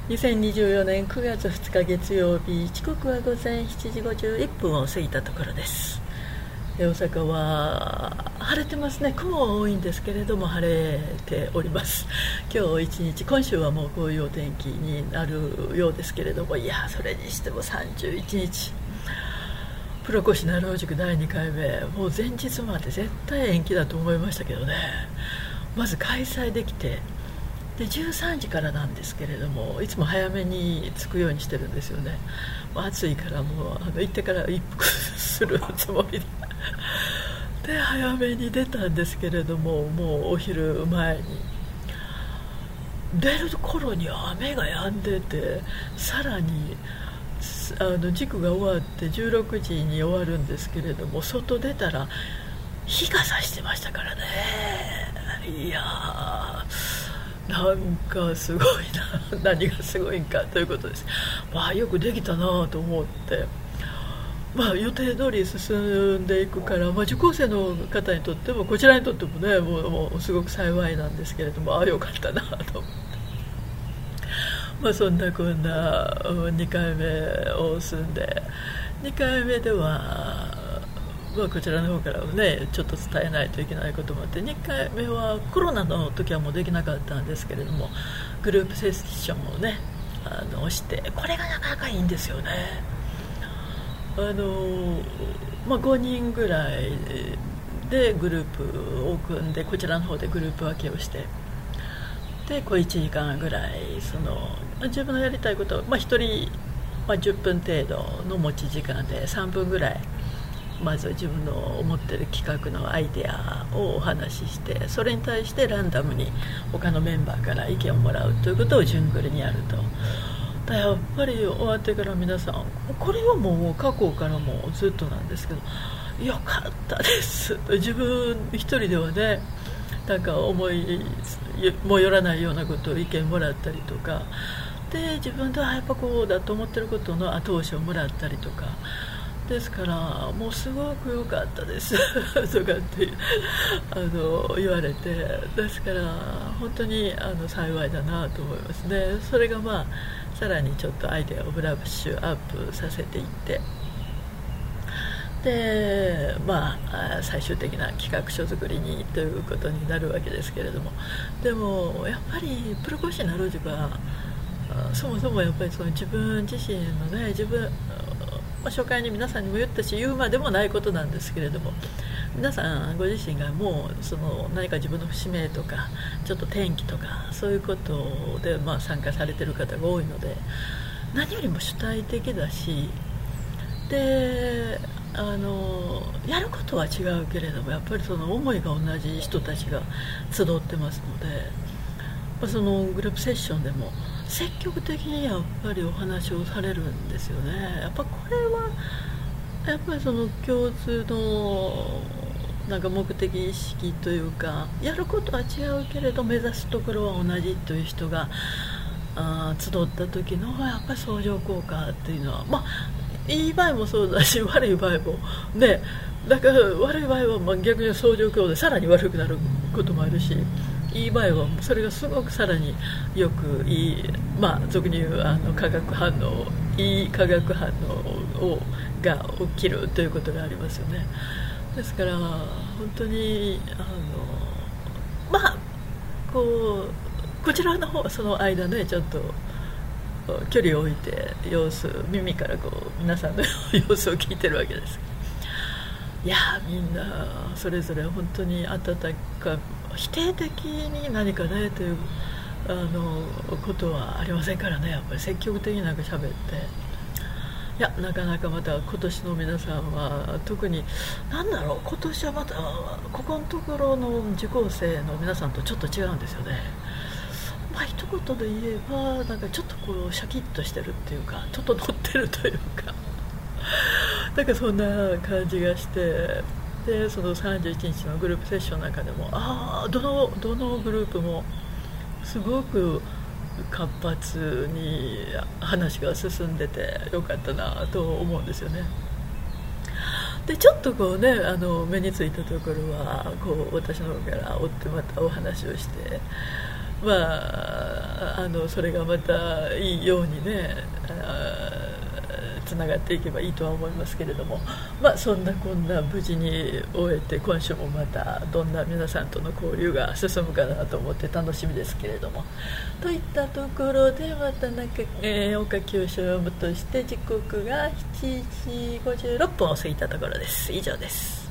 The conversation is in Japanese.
2024年9月2日月曜日、時刻は午前7時51分を過ぎたところです。大阪は晴れてますね。雲は多いんですけれども晴れております。今日一日、今週はもうこういうお天気になるようですけれども、いやそれにしても31日プロ越鳴尾塾第2回目、もう前日まで絶対延期だと思いましたけどね。まず開催できて、で13時からなんですけれども、いつも早めに着くようにしてるんですよね。暑いからもう行ってから一服するつもりで早めに出たんですけれども、もうお昼前に出る頃には雨が止んでて、さらに塾が終わって16時に終わるんですけれども、外出たら日が差してましたからね。いやなんかすごいな、何がすごいんかということです。よくできたなと思って、予定通り進んでいくから、受講生の方にとってもこちらにとってもね、もうすごく幸いなんですけれども、よかったなと思って、そんなこんな2回目を済んで、2回目ではこちらの方からもねちょっと伝えないといけないこともあって、2回目はコロナの時はもうできなかったんですけれども、グループセッションをねして、これがなかなかいいんですよね。5人ぐらいでグループを組んで、こちらの方でグループ分けをして、で1時間ぐらい自分のやりたいことを、1人、10分程度の持ち時間で3分ぐらい、まず自分の思っている企画のアイデアをお話しして、それに対してランダムに他のメンバーから意見をもらうということを順繰りにやると。やっぱり終わってから皆さん、これはもう過去からもずっとなんですけど、よかったですと、自分一人ではねなんか思いもよらないようなことを意見もらったりとかで、自分ではやっぱこうだと思ってることの後押しをもらったりとかですから、もうすごく良かったですとかって言われて、ですから本当に幸いだなと思いますね。それがさらにちょっとアイデアをブラッシュアップさせていって、で最終的な企画書作りにということになるわけですけれども、でもやっぱりプロ講師になる塾はそもそもやっぱりその自分自身のね、初回に皆さんにも言ったし、言うまでもないことなんですけれども、皆さんご自身がもう何か自分の節目とかちょっと転機とかそういうことで参加されている方が多いので、何よりも主体的だし、でやることは違うけれども、やっぱりその思いが同じ人たちが集ってますので、そのグループセッションでも積極的にやっぱりお話をされるんですよね。やっぱこれはやっぱりその共通の目的意識というか、やることは違うけれど目指すところは同じという人が集った時のやっぱり相乗効果っていうのはいい場合もそうだし、悪い場合もね、だから悪い場合は逆に相乗効果でさらに悪くなることもあるし、いい場合はそれがすごくさらによくいい、俗に言う化学反応、いい化学反応が起きるということがありますよね。ですから本当にこちらの方はその間ねちょっと距離を置いて耳から皆さんの様子を聞いてるわけです。いやみんなそれぞれ本当に温か否定的に何かねということはありませんからね。やっぱり積極的に喋って、いやなかなかまた今年の皆さんは特に今年はまたここのところの受講生の皆さんとちょっと違うんですよね。一言で言えばちょっとシャキッとしてるっていうか、整ってるというかそんな感じがして、でその31日のグループセッションの中でもどのグループもすごく活発に話が進んでてよかったなと思うんですよね。でちょっと目についたところは私の方から追ってまたお話をして、 それがまたいいようにねつながっていけばいいとは思いますけれども、そんなこんな無事に終えて今週もまたどんな皆さんとの交流が進むかなと思って楽しみですけれども、といったところでまた岡清勝として時刻が7時56分を過ぎたところです。以上です。